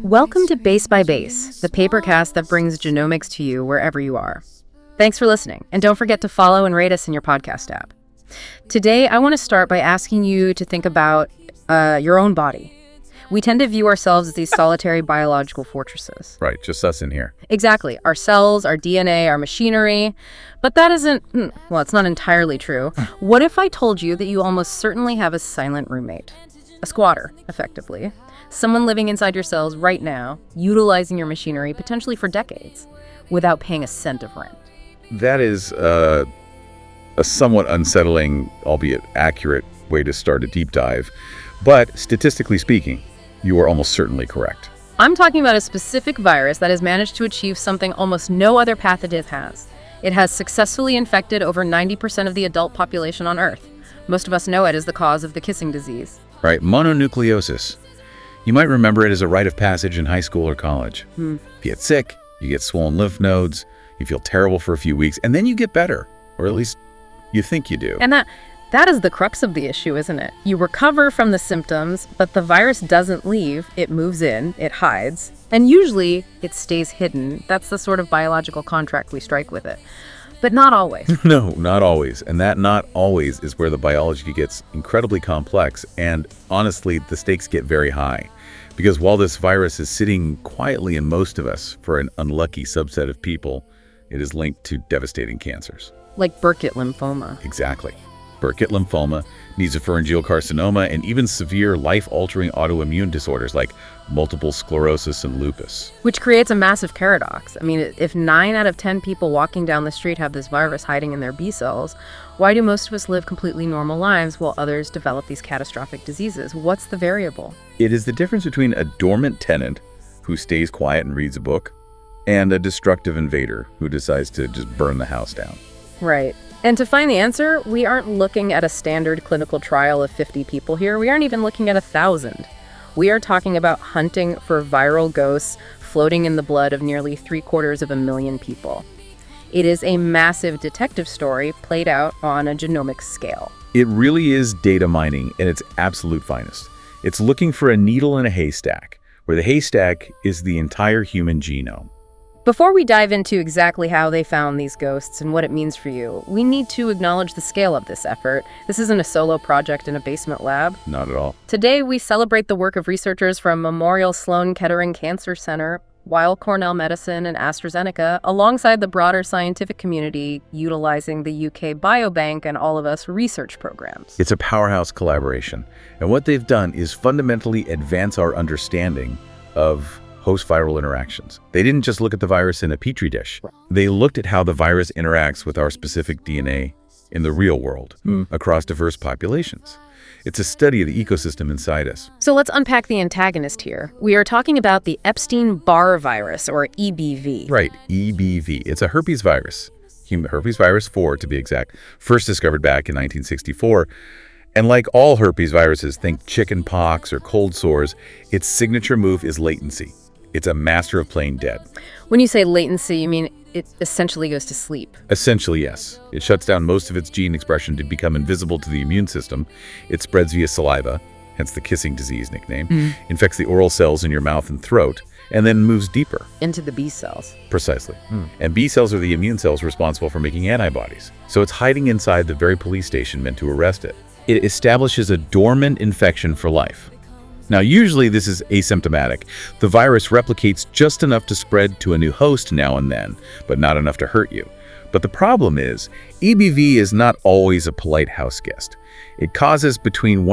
Welcome to Base by Base, the papercast that brings genomics to you wherever you are. Thanks for listening, and don't forget to follow and rate us in your podcast app. Today, I want to start by asking you to think about your own body. We tend to view ourselves as these solitary biological fortresses. Right, just us in here. Exactly. Our cells, our DNA, our machinery. But that isn't, well, it's not entirely true. What if I told you that you almost certainly have a silent roommate? A squatter, effectively. Someone living inside your cells right now, utilizing your machinery potentially for decades, without paying a cent of rent. That is a somewhat unsettling, albeit accurate, way to start a deep dive. But statistically speaking, you are almost certainly correct. I'm talking about a specific virus that has managed to achieve something almost no other pathogen has. It has successfully infected over 90% of the adult population on Earth. Most of us know it as the cause of the kissing disease. Right, mononucleosis. You might remember it as a rite of passage in high school or college. If you get sick, you get swollen lymph nodes, you feel terrible for a few weeks, and then you get better. Or at least you think you do. And that is the crux of the issue, isn't it? You recover from the symptoms, but the virus doesn't leave. It moves in, it hides, and usually it stays hidden. That's the sort of biological contract we strike with it. But not always. No, not always. And that not always is where the biology gets incredibly complex, and honestly, the stakes get very high. Because while this virus is sitting quietly in most of us, for an unlucky subset of people, it is linked to devastating cancers. Like Burkitt lymphoma. Exactly. Burkitt lymphoma, nasopharyngeal carcinoma, and even severe life-altering autoimmune disorders like multiple sclerosis and lupus. Which creates a massive paradox. I mean, if 9 out of 10 people walking down the street have this virus hiding in their B cells, why do most of us live completely normal lives while others develop these catastrophic diseases? What's the variable? It is the difference between a dormant tenant who stays quiet and reads a book and a destructive invader who decides to just burn the house down. Right. And to find the answer, we aren't looking at a standard clinical trial of 50 people here. We aren't even looking at 1,000. We are talking about hunting for viral ghosts floating in the blood of nearly 750,000 people. It is a massive detective story played out on a genomic scale. It really is data mining at its absolute finest. It's looking for a needle in a haystack, where the haystack is the entire human genome. Before we dive into exactly how they found these ghosts and what it means for you, we need to acknowledge the scale of this effort. This isn't a solo project in a basement lab. Not at all. Today, we celebrate the work of researchers from Memorial Sloan Kettering Cancer Center, Weill Cornell Medicine, and AstraZeneca, alongside the broader scientific community utilizing the UK Biobank and All of Us research programs. It's a powerhouse collaboration. And what they've done is fundamentally advance our understanding of host-viral interactions. They didn't just look at the virus in a petri dish. They looked at how the virus interacts with our specific DNA in the real world across diverse populations. It's a study of the ecosystem inside us. So let's unpack the antagonist here. We are talking about the Epstein-Barr virus, or EBV. Right, EBV. It's a herpes virus, human herpes virus 4 to be exact, first discovered back in 1964. And like all herpes viruses, think chicken pox or cold sores, its signature move is latency. It's a master of playing dead. When you say latency, you mean it essentially goes to sleep? Essentially, yes. It shuts down most of its gene expression to become invisible to the immune system. It spreads via saliva, hence the kissing disease nickname, infects the oral cells in your mouth and throat, and then moves deeper. Into the B cells. Precisely. And B cells are the immune cells responsible for making antibodies. So it's hiding inside the very police station meant to arrest it. It establishes a dormant infection for life. Now, usually this is asymptomatic. The virus replicates just enough to spread to a new host now and then, but not enough to hurt you. But the problem is, EBV is not always a polite house guest. It causes between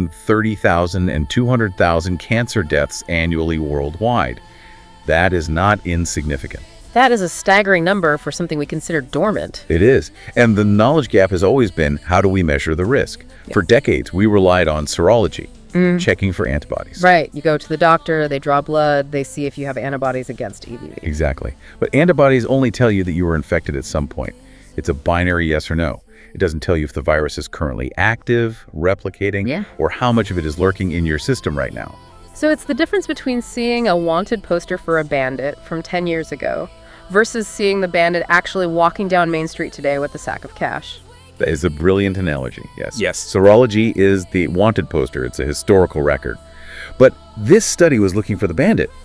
130,000 and 200,000 cancer deaths annually worldwide. That is not insignificant. That is a staggering number for something we consider dormant. It is. And the knowledge gap has always been, how do we measure the risk? For decades, we relied on serology, checking for antibodies. Right. You go to the doctor, they draw blood, they see if you have antibodies against EBV. Exactly. But antibodies only tell you that you were infected at some point. It's a binary yes or no. It doesn't tell you if the virus is currently active, replicating, or how much of it is lurking in your system right now. So it's the difference between seeing a wanted poster for a bandit from 10 years ago versus seeing the bandit actually walking down Main Street today with a sack of cash. That is a brilliant analogy, yes. Serology is the wanted poster. It's a historical record. But this study was looking for the bandit.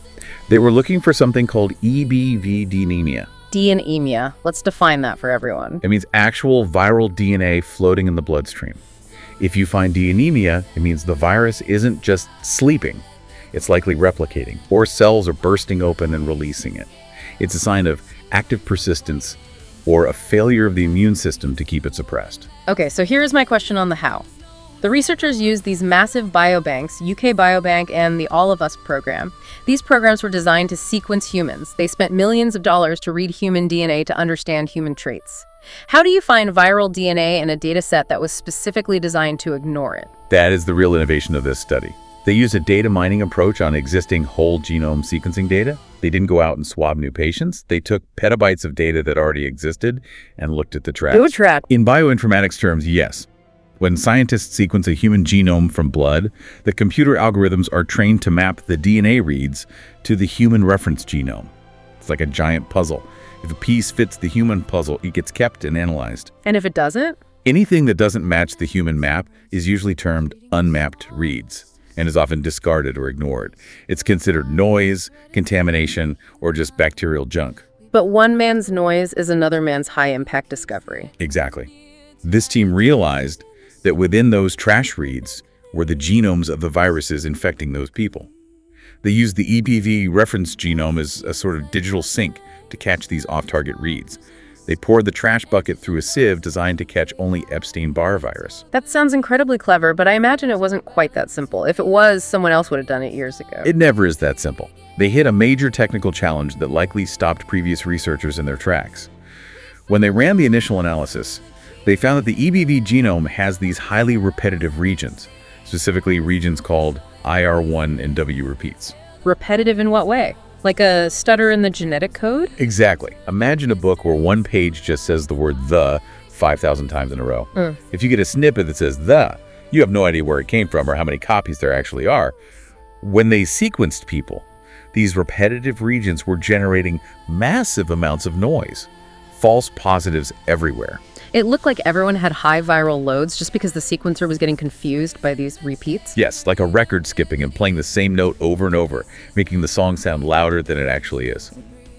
They were looking for something called EBV anemia. D-anemia. Let's define that for everyone. It means actual viral DNA floating in the bloodstream. If you find D-anemia, it means the virus isn't just sleeping. It's likely replicating, or cells are bursting open and releasing it. It's a sign of active persistence or a failure of the immune system to keep it suppressed. Okay, so here's my question on the how. The researchers used these massive biobanks, UK Biobank and the All of Us program. These programs were designed to sequence humans. They spent millions of dollars to read human DNA to understand human traits. How do you find viral DNA in a data set that was specifically designed to ignore it? That is the real innovation of this study. They used a data mining approach on existing whole genome sequencing data. They didn't go out and swab new patients. They took petabytes of data that already existed and looked at the trash. Go track. In bioinformatics terms, yes. When scientists sequence a human genome from blood, the computer algorithms are trained to map the DNA reads to the human reference genome. It's like a giant puzzle. If a piece fits the human puzzle, it gets kept and analyzed. And if it doesn't? Anything that doesn't match the human map is usually termed unmapped reads and is often discarded or ignored. It's considered noise, contamination, or just bacterial junk. But one man's noise is another man's high-impact discovery. Exactly. This team realized that within those trash reads were the genomes of the viruses infecting those people. They used the EBV reference genome as a sort of digital sink to catch these off-target reads. They poured the trash bucket through a sieve designed to catch only Epstein-Barr virus. That sounds incredibly clever, but I imagine it wasn't quite that simple. If it was, someone else would have done it years ago. It never is that simple. They hit a major technical challenge that likely stopped previous researchers in their tracks. When they ran the initial analysis, they found that the EBV genome has these highly repetitive regions, specifically regions called IR1 and W repeats. Repetitive in what way? Like a stutter in the genetic code? Exactly. Imagine a book where one page just says the word "the" 5,000 times in a row. If you get a snippet that says "the," you have no idea where it came from or how many copies there actually are. When they sequenced people, these repetitive regions were generating massive amounts of noise, false positives everywhere. It looked like everyone had high viral loads just because the sequencer was getting confused by these repeats. Yes, like a record skipping and playing the same note over and over, making the song sound louder than it actually is.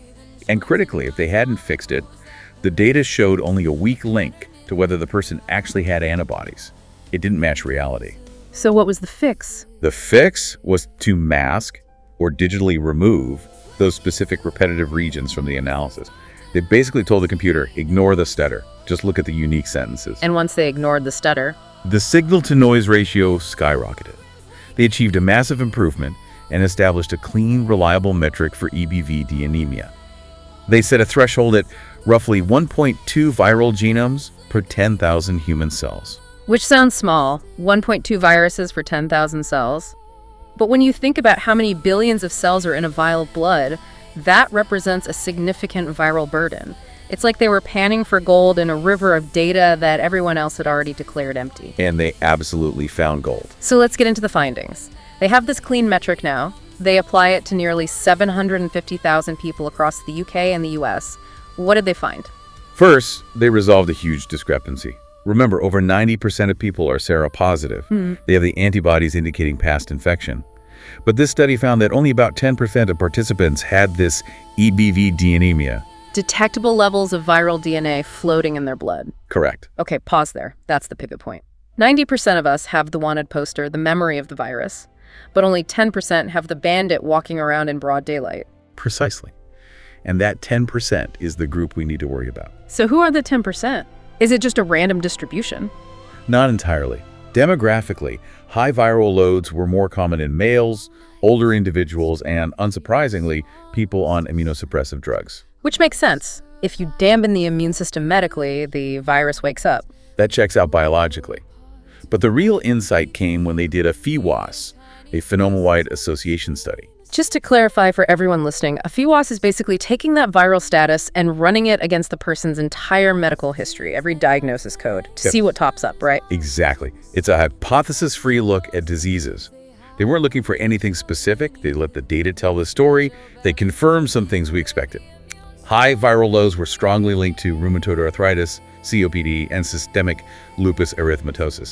And critically, if they hadn't fixed it, the data showed only a weak link to whether the person actually had antibodies. It didn't match reality. So what was the fix? The fix was to mask or digitally remove those specific repetitive regions from the analysis. They basically told the computer, ignore the stutter. Just look at the unique sentences. And once they ignored the stutter, the signal-to-noise ratio skyrocketed. They achieved a massive improvement and established a clean, reliable metric for EBV anemia. They set a threshold at roughly 1.2 viral genomes per 10,000 human cells. Which sounds small, 1.2 viruses for 10,000 cells. But when you think about how many billions of cells are in a vial of blood, that represents a significant viral burden. It's like they were panning for gold in a river of data that everyone else had already declared empty. And they absolutely found gold. So let's get into the findings. They have this clean metric now. They apply it to nearly 750,000 people across the UK and the US. What did they find? First, they resolved a huge discrepancy. Remember, over 90% of people are seropositive. They have the antibodies indicating past infection. But this study found that only about 10% of participants had this EBV anemia. Detectable levels of viral DNA floating in their blood. Correct. Okay, pause there. That's the pivot point. 90% of us have the wanted poster, the memory of the virus, but only 10% have the bandit walking around in broad daylight. Precisely. And that 10% is the group we need to worry about. So who are the 10%? Is it just a random distribution? Not entirely. Demographically, high viral loads were more common in males, older individuals, and, unsurprisingly, people on immunosuppressive drugs. Which makes sense. If you dampen the immune system medically, the virus wakes up. That checks out biologically. But the real insight came when they did a PheWAS, a phenome-wide association study. Just to clarify for everyone listening, a PheWAS is basically taking that viral status and running it against the person's entire medical history, every diagnosis code, to see what tops up, right? Exactly. It's a hypothesis-free look at diseases. They weren't looking for anything specific. They let the data tell the story. They confirmed some things we expected. High viral loads were strongly linked to rheumatoid arthritis, COPD, and systemic lupus erythematosus.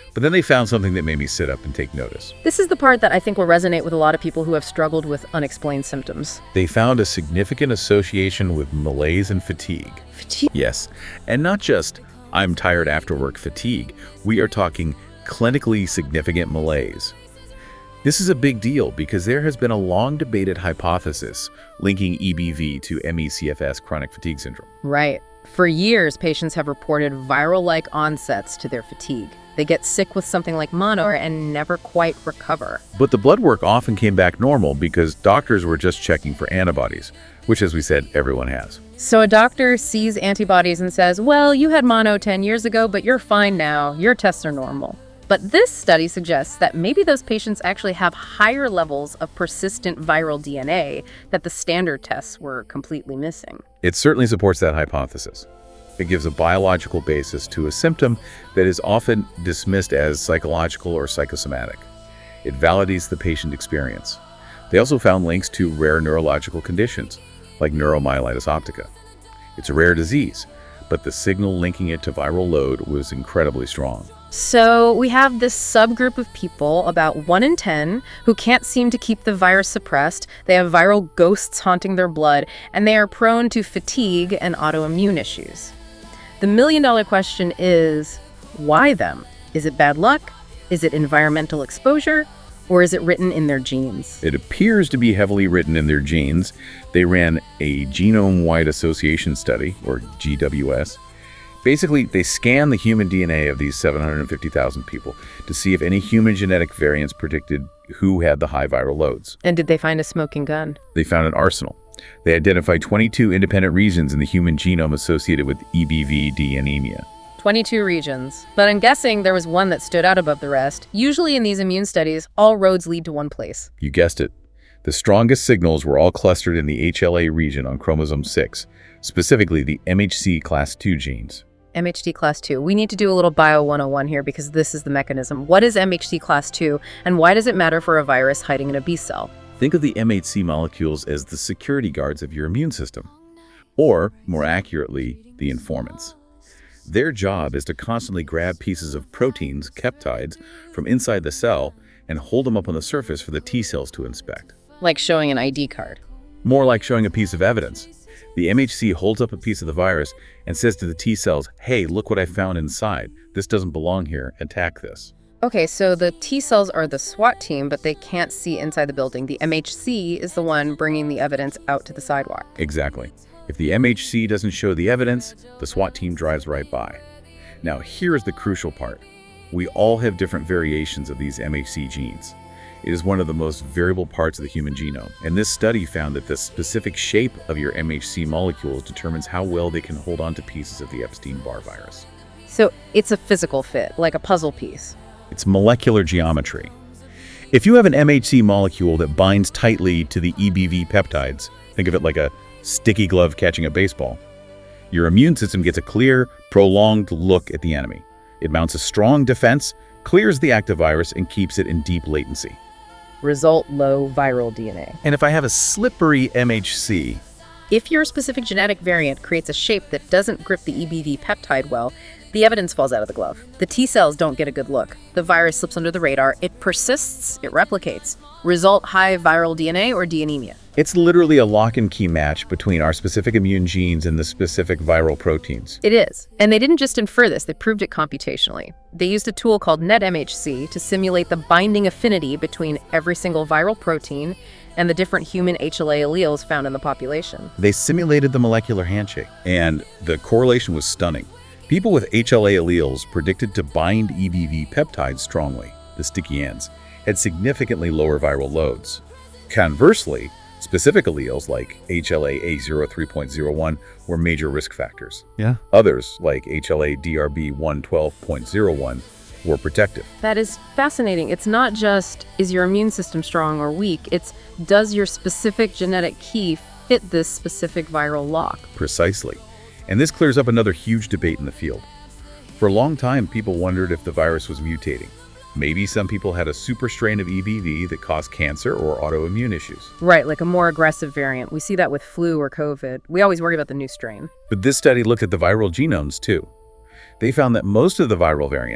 But then they found something that made me sit up and take notice. This is the part that I think will resonate with a lot of people who have struggled with unexplained symptoms. They found a significant association with malaise and fatigue. Fatigue? Yes, and not just I'm tired after work fatigue. We are talking clinically significant malaise. This is a big deal because there has been a long-debated hypothesis linking EBV to ME/CFS chronic fatigue syndrome. Right. For years, patients have reported viral-like onsets to their fatigue. They get sick with something like mono and never quite recover. But the blood work often came back normal because doctors were just checking for antibodies, which, as we said, everyone has. So a doctor sees antibodies and says, well, you had mono 10 years ago, but you're fine now. Your tests are normal. But this study suggests that maybe those patients actually have higher levels of persistent viral DNA that the standard tests were completely missing. It certainly supports that hypothesis. It gives a biological basis to a symptom that is often dismissed as psychological or psychosomatic. It validates the patient experience. They also found links to rare neurological conditions, like neuromyelitis optica. It's a rare disease, but the signal linking it to viral load was incredibly strong. So we have this subgroup of people, about 1 in 10, who can't seem to keep the virus suppressed. They have viral ghosts haunting their blood, and they are prone to fatigue and autoimmune issues. The million-dollar question is, why them? Is it bad luck? Is it environmental exposure? Or is it written in their genes? It appears to be heavily written in their genes. They ran a genome-wide association study, or GWS. Basically, they scanned the human DNA of these 750,000 people to see if any human genetic variants predicted who had the high viral loads. And did they find a smoking gun? They found an arsenal. They identified 22 independent regions in the human genome associated with EBV-D anemia. 22 regions. But I'm guessing there was one that stood out above the rest. Usually in these immune studies, all roads lead to one place. You guessed it. The strongest signals were all clustered in the HLA region on chromosome 6, specifically the MHC class II genes. MHC class 2. We need to do a little Bio 101 here because this is the mechanism. What is MHC class 2 and why does it matter for a virus hiding in a B cell? Think of the MHC molecules as the security guards of your immune system, or more accurately, the informants. Their job is to constantly grab pieces of proteins, peptides, from inside the cell and hold them up on the surface for the T cells to inspect. Like showing an ID card. More like showing a piece of evidence. The MHC holds up a piece of the virus and says to the T cells, hey, look what I found inside. This doesn't belong here. Attack this. Okay, so the T cells are the SWAT team, but they can't see inside the building. The MHC is the one bringing the evidence out to the sidewalk. Exactly. If the MHC doesn't show the evidence, the SWAT team drives right by. Now, here's the crucial part. We all have different variations of these MHC genes. It is one of the most variable parts of the human genome, and this study found that the specific shape of your MHC molecules determines how well they can hold on to pieces of the Epstein-Barr virus. So it's a physical fit, like a puzzle piece. It's molecular geometry. If you have an MHC molecule that binds tightly to the EBV peptides, think of it like a sticky glove catching a baseball, your immune system gets a clear, prolonged look at the enemy. It mounts a strong defense, clears the active virus, and keeps it in deep latency. Result, low viral DNA. And if I have a slippery MHC, if your specific genetic variant creates a shape that doesn't grip the EBV peptide well, the evidence falls out of the glove. The T cells don't get a good look. The virus slips under the radar. It persists. It replicates. Result, high viral DNA or D anemia. It's literally a lock and key match between our specific immune genes and the specific viral proteins. It is. And they didn't just infer this, they proved it computationally. They used a tool called NetMHC to simulate the binding affinity between every single viral protein and the different human HLA alleles found in the population. They simulated the molecular handshake, and the correlation was stunning. People with HLA alleles predicted to bind EBV peptides strongly, the sticky ends, had significantly lower viral loads. Conversely, specific alleles like HLA-A03.01 were major risk factors. Yeah. Others, like HLA-DRB112.01, were protective. That is fascinating. It's not just, is your immune system strong or weak? It's, does your specific genetic key fit this specific viral lock? Precisely. And this clears up another huge debate in the field. For a long time, people wondered if the virus was mutating. Maybe some people had a super strain of EBV that caused cancer or autoimmune issues. Right, like a more aggressive variant. We see that with flu or COVID. We always worry about the new strain. But this study looked at the viral genomes too. They found that most of the viral variants,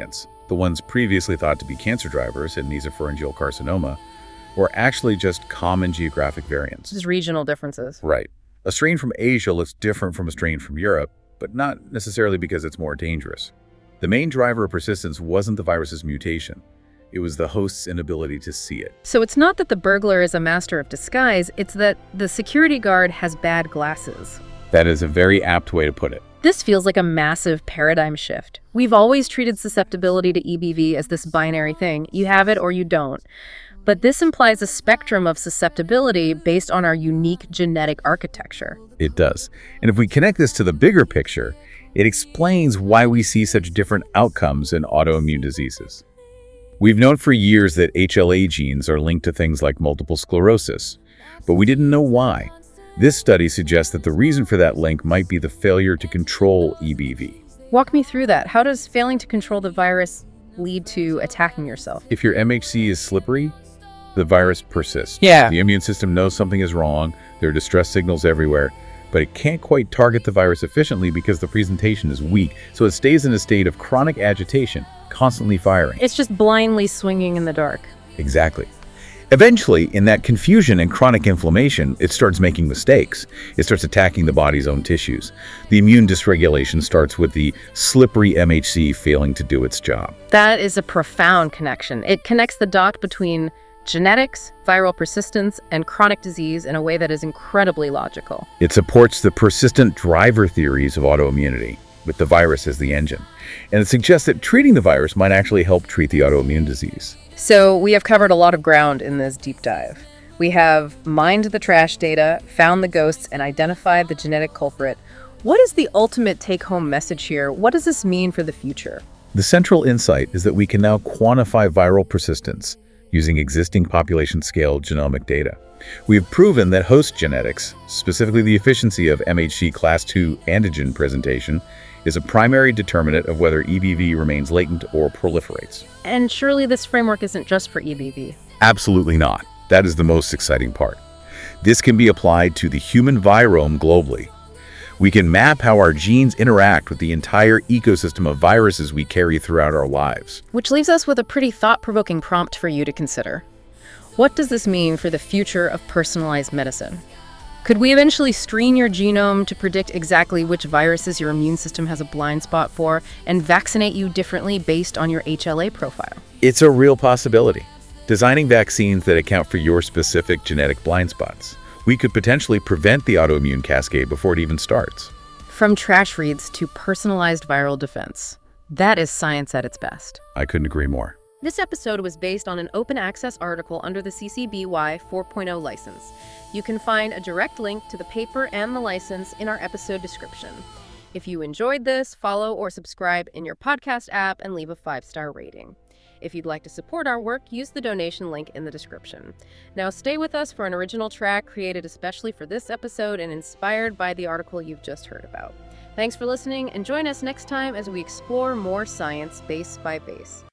The ones previously thought to be cancer drivers in nasopharyngeal carcinoma were actually just common geographic variants. Just regional differences. Right. A strain from Asia looks different from a strain from Europe, but not necessarily because it's more dangerous. The main driver of persistence wasn't the virus's mutation. It was the host's inability to see it. So it's not that the burglar is a master of disguise, it's that the security guard has bad glasses. That is a very apt way to put it. This feels like a massive paradigm shift. We've always treated susceptibility to EBV as this binary thing. You have it or you don't. But this implies a spectrum of susceptibility based on our unique genetic architecture. It does. And if we connect this to the bigger picture, it explains why we see such different outcomes in autoimmune diseases. We've known for years that HLA genes are linked to things like multiple sclerosis, but we didn't know why. This study suggests that the reason for that link might be the failure to control EBV. Walk me through that. How does failing to control the virus lead to attacking yourself? If your MHC is slippery, the virus persists. Yeah. The immune system knows something is wrong. There are distress signals everywhere, but it can't quite target the virus efficiently because the presentation is weak. So it stays in a state of chronic agitation, constantly firing. It's just blindly swinging in the dark. Exactly. Eventually, in that confusion and chronic inflammation, it starts making mistakes. It starts attacking the body's own tissues. The immune dysregulation starts with the slippery MHC failing to do its job. That is a profound connection. It connects the dot between genetics, viral persistence, and chronic disease in a way that is incredibly logical. It supports the persistent driver theories of autoimmunity, with the virus as the engine. And it suggests that treating the virus might actually help treat the autoimmune disease. So we have covered a lot of ground in this deep dive. We have mined the trash data, found the ghosts, and identified the genetic culprit. What is the ultimate take-home message here? What does this mean for the future? The central insight is that we can now quantify viral persistence using existing population-scale genomic data. We have proven that host genetics, specifically the efficiency of MHC class II antigen presentation, is a primary determinant of whether EBV remains latent or proliferates. And surely this framework isn't just for EBV. Absolutely not. That is the most exciting part. This can be applied to the human virome globally. We can map how our genes interact with the entire ecosystem of viruses we carry throughout our lives. Which leaves us with a pretty thought-provoking prompt for you to consider. What does this mean for the future of personalized medicine? Could we eventually screen your genome to predict exactly which viruses your immune system has a blind spot for and vaccinate you differently based on your HLA profile? It's a real possibility. Designing vaccines that account for your specific genetic blind spots. We could potentially prevent the autoimmune cascade before it even starts. From trash reads to personalized viral defense. That is science at its best. I couldn't agree more. This episode was based on an open access article under the CC BY 4.0 license. You can find a direct link to the paper and the license in our episode description. If you enjoyed this, follow or subscribe in your podcast app and leave a 5-star rating. If you'd like to support our work, use the donation link in the description. Now stay with us for an original track created especially for this episode and inspired by the article you've just heard about. Thanks for listening, and join us next time as we explore more science base by base.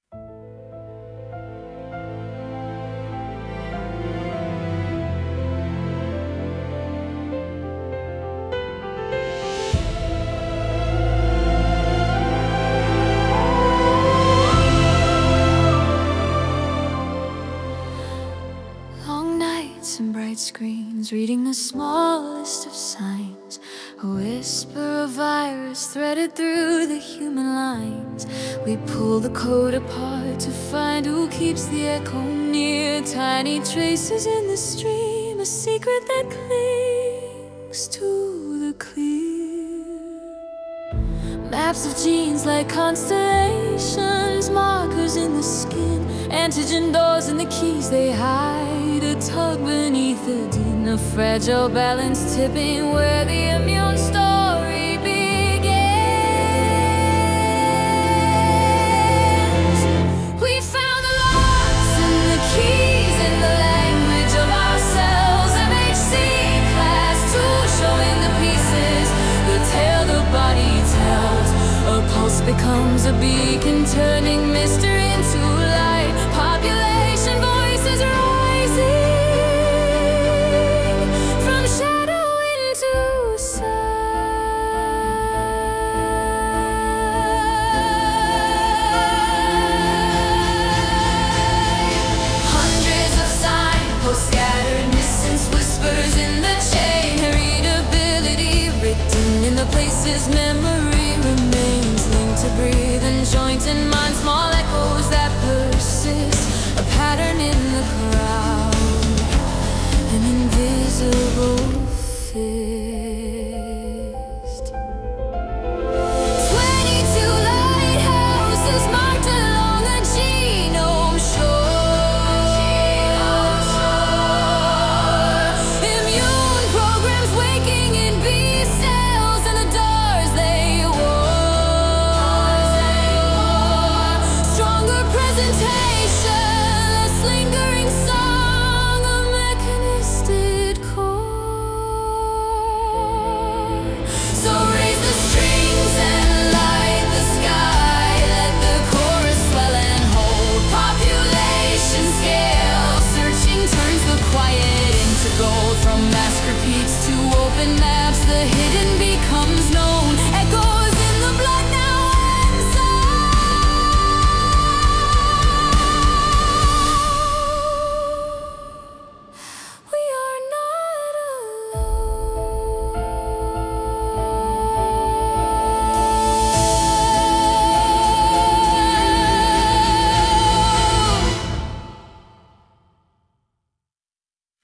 And bright screens, reading the smallest of signs, a whisper of virus threaded through the human lines. We pull the code apart to find who keeps the echo near. Tiny traces in the stream, a secret that clings to the clear. Maps of genes like constellations, markers in the skin, antigen doors and the keys they hide. A tug beneath the din, a fragile balance tipping where the immune story begins. We found the locks and the keys in the language of ourselves. MHC class 2 showing the pieces, the tale the body tells. A pulse becomes a beacon, turning mystery into light. Population voices rising from shadow into sun. faces, memory remains linked to breathe and joint in mind, small echoes that